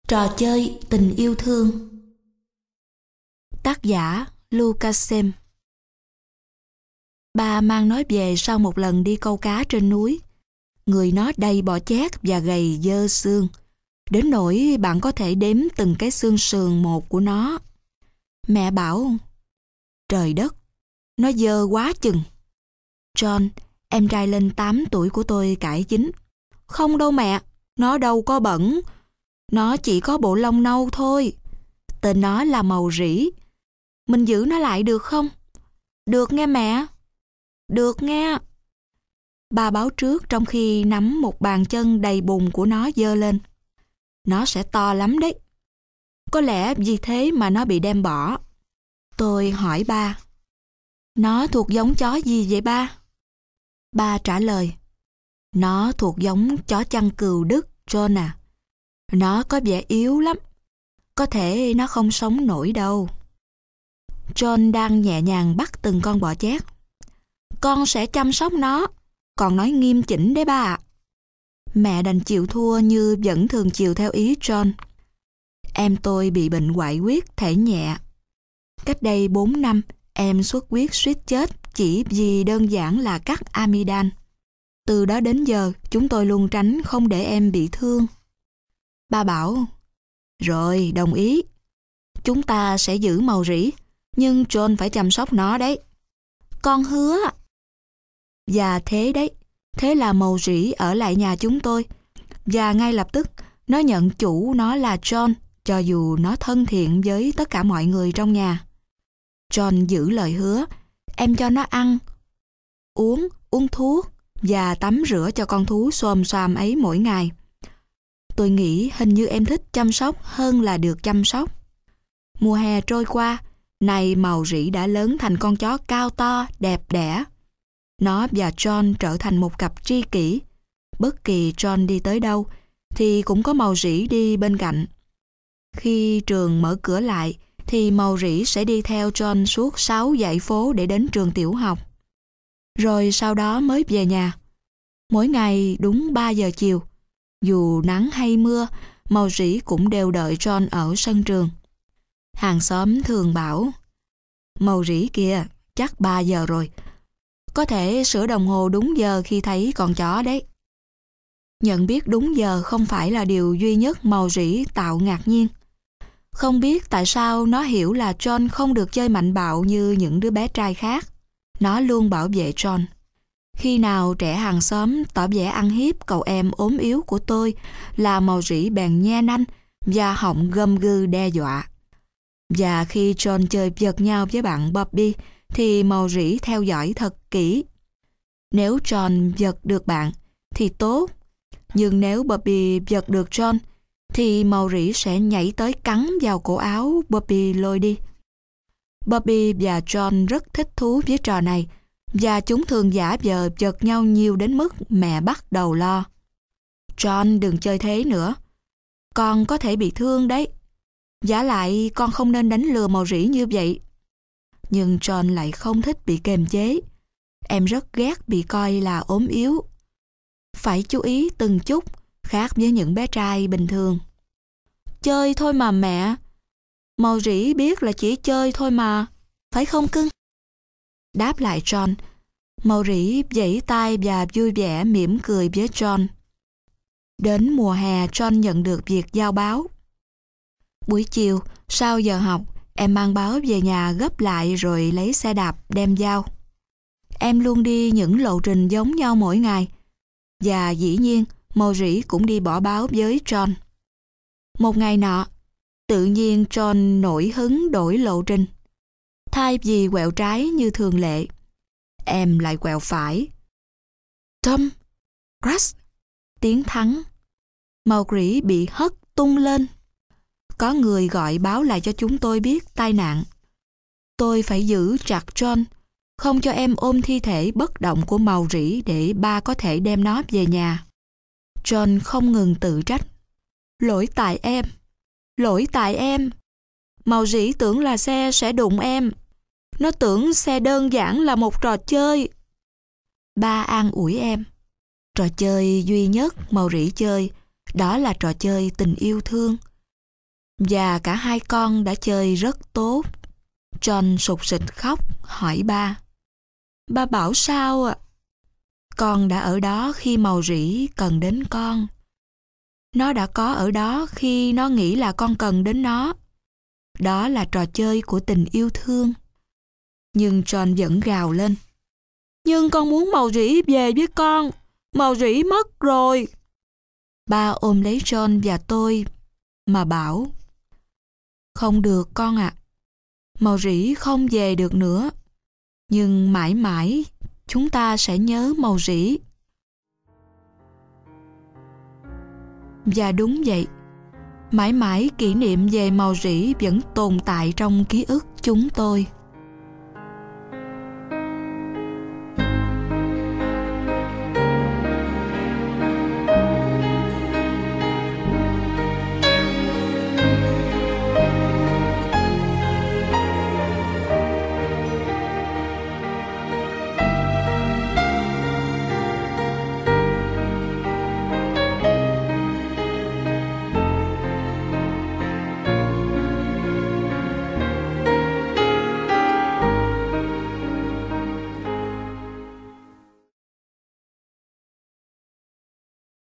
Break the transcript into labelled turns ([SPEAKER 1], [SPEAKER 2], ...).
[SPEAKER 1] Trò chơi tình yêu thương. Tác giả Lucasem. Ba mang nó về sau một lần đi câu cá trên núi. Người nó đầy bọ chét và gầy dơ xương, đến nỗi bạn có thể đếm từng cái xương sườn một của nó. Mẹ bảo, trời đất, nó dơ quá chừng. John, em trai lên 8 tuổi của tôi cãi chính. Không đâu mẹ, nó đâu có bẩn. Nó chỉ có bộ lông nâu thôi. Tên nó là màu rỉ. Mình giữ nó lại được không? Được nghe mẹ. Được nghe. Ba báo trước trong khi nắm một bàn chân đầy bùn của nó giơ lên. Nó sẽ to lắm đấy. Có lẽ vì thế mà nó bị đem bỏ. Tôi hỏi ba, nó thuộc giống chó gì vậy ba? Ba trả lời, nó thuộc giống chó chăn cừu Đức, John à. Nó có vẻ yếu lắm. Có thể nó không sống nổi đâu. John đang nhẹ nhàng bắt từng con bọ chét. Con sẽ chăm sóc nó. Còn nói nghiêm chỉnh đấy ba ạ. Mẹ đành chịu thua như vẫn thường chiều theo ý John. Em tôi bị bệnh ngoại huyết thể nhẹ. Cách đây 4 năm, em xuất huyết suýt chết chỉ vì đơn giản là cắt amidan. Từ đó đến giờ, chúng tôi luôn tránh không để em bị thương. Ba bảo, rồi đồng ý. Chúng ta sẽ giữ màu rỉ, nhưng John phải chăm sóc nó đấy. Con hứa. Và thế đấy, thế là màu rỉ ở lại nhà chúng tôi. Và ngay lập tức, nó nhận chủ nó là John, cho dù nó thân thiện với tất cả mọi người trong nhà. John giữ lời hứa, em cho nó ăn, uống thuốc và tắm rửa cho con thú xồm xoàm ấy mỗi ngày. Tôi nghĩ hình như em thích chăm sóc hơn là được chăm sóc. Mùa hè trôi qua, này màu rỉ đã lớn thành con chó cao to, đẹp đẽ. Nó và John trở thành một cặp tri kỷ. Bất kỳ John đi tới đâu, thì cũng có màu rỉ đi bên cạnh. Khi trường mở cửa lại, thì màu rỉ sẽ đi theo John suốt 6 dãy phố để đến trường tiểu học. Rồi sau đó mới về nhà. Mỗi ngày đúng 3 giờ chiều. Dù nắng hay mưa, màu rỉ cũng đều đợi John ở sân trường. Hàng xóm thường bảo, màu rỉ kìa, chắc 3 giờ rồi. Có thể sửa đồng hồ đúng giờ khi thấy con chó đấy. Nhận biết đúng giờ không phải là điều duy nhất màu rỉ tạo ngạc nhiên. Không biết tại sao nó hiểu là John không được chơi mạnh bạo như những đứa bé trai khác. Nó luôn bảo vệ John. Khi nào trẻ hàng xóm tỏ vẻ ăn hiếp cậu em ốm yếu của tôi là màu rỉ bèn nhe nanh và họng gầm gừ đe dọa. Và khi John chơi giật nhau với bạn Bobby thì màu rỉ theo dõi thật kỹ. Nếu John giật được bạn thì tốt, nhưng nếu Bobby giật được John thì màu rỉ sẽ nhảy tới cắn vào cổ áo Bobby lôi đi. Bobby và John rất thích thú với trò này và chúng thường giả vờ giật nhau nhiều đến mức mẹ bắt đầu lo. John đừng chơi thế nữa. Con có thể bị thương đấy. Vả lại con không nên đánh lừa màu rỉ như vậy. Nhưng John lại không thích bị kềm chế. Em rất ghét bị coi là ốm yếu. Phải chú ý từng chút, khác với những bé trai bình thường. Chơi thôi mà mẹ. Màu rỉ biết là chỉ chơi thôi mà. Phải không cưng? Đáp lại John, màu rỉ vẫy tay và vui vẻ mỉm cười với John. Đến mùa hè John nhận được việc giao báo. Buổi chiều, sau giờ học, em mang báo về nhà gấp lại rồi lấy xe đạp đem giao. Em luôn đi những lộ trình giống nhau mỗi ngày. Và dĩ nhiên, màu rỉ cũng đi bỏ báo với John. Một ngày nọ, tự nhiên John nổi hứng đổi lộ trình. Thay vì quẹo trái như thường lệ, em lại quẹo phải. Tom, crash, tiếng thắng. Màu rỉ bị hất tung lên. Có người gọi báo lại cho chúng tôi biết tai nạn. Tôi phải giữ chặt John, không cho em ôm thi thể bất động của màu rỉ để ba có thể đem nó về nhà. John không ngừng tự trách. Lỗi tại em. Lỗi tại em. Màu rỉ tưởng là xe sẽ đụng em. Nó tưởng xe đơn giản là một trò chơi. Ba an ủi em. Trò chơi duy nhất màu rỉ chơi, đó là trò chơi tình yêu thương. và cả hai con đã chơi rất tốt. John sụt sịt khóc, hỏi ba. Ba bảo sao ạ? Con đã ở đó khi màu rỉ cần đến con. Nó đã có ở đó khi nó nghĩ là con cần đến nó. Đó là trò chơi của tình yêu thương. Nhưng John vẫn gào lên. Nhưng con muốn màu rỉ về với con. Màu rỉ mất rồi. Ba ôm lấy John và tôi mà bảo. Không được con ạ. Màu rỉ không về được nữa. Nhưng mãi mãi chúng ta sẽ nhớ màu rỉ. Và đúng vậy. Mãi mãi kỷ niệm về màu rỉ vẫn tồn tại trong ký ức chúng tôi.